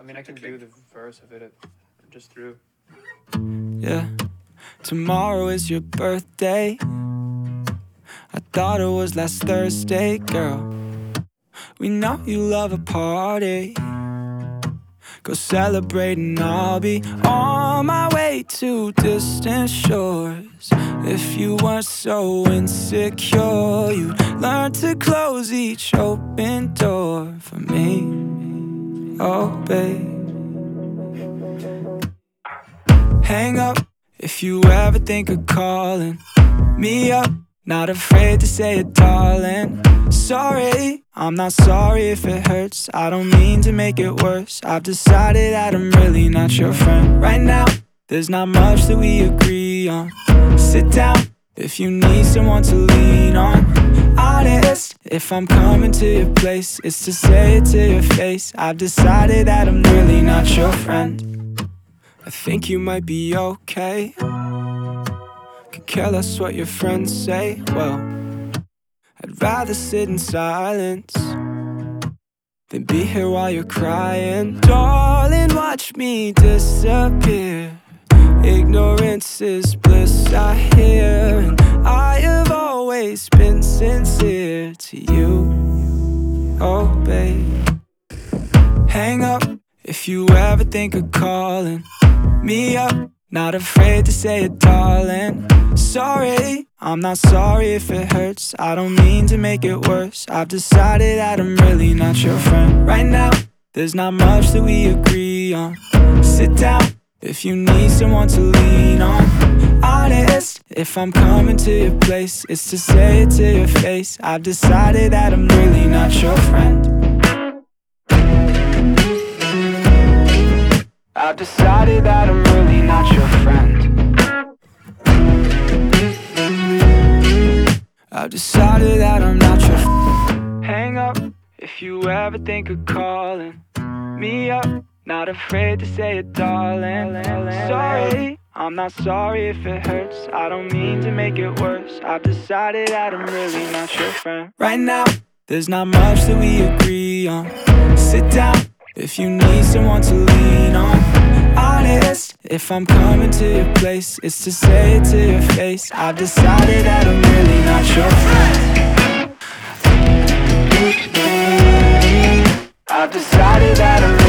mean, I can do the verse of it just through. Yeah, tomorrow is your birthday. I thought it was last Thursday, girl. We know you love a party. Go celebrate and I'll be on my way to distant shores. If you weren't so insecure, you'd learn to close each open door for me. Oh, babe. Hang up if you ever think of calling me up. Not afraid to say it, darling. Sorry, I'm not sorry if it hurts. I don't mean to make it worse. I've decided that I'm really not your friend. Right now, there's not much that we agree on. Sit down if you need someone to lean on. Honest, if I'm coming to your place, it's to say it to your face. I've decided that I'm really not your friend. I think you might be okay. Could care less what your friends say. Well, I'd rather sit in silence than be here while you're crying. Darling, watch me disappear. Ignorance is bliss, I hear. And I have always been sincere to you. Oh, babe. Hang up if you ever think of calling me up. Not afraid to say it, darling. Sorry, I'm not sorry if it hurts. I don't mean to make it worse. I've decided that I'm really not your friend. Right now, there's not much that we agree on. Sit down if you need someone to lean on. Honest, if I'm coming to your place, it's to say it to your face. I've decided that I'm really not your friend. I've decided that I'm really not your friend. I've decided that I'm not your Hang up if you ever think of calling me up. Not afraid to say it, darling. Sorry, I'm not sorry if it hurts. I don't mean to make it worse. I've decided that I'm really not your friend. Right now, there's not much that we agree on. Sit down if you need someone to lean on. Honest, if I'm coming to your place, it's to say it to your face. I've decided that I'm really not your friend. I've decided that I'm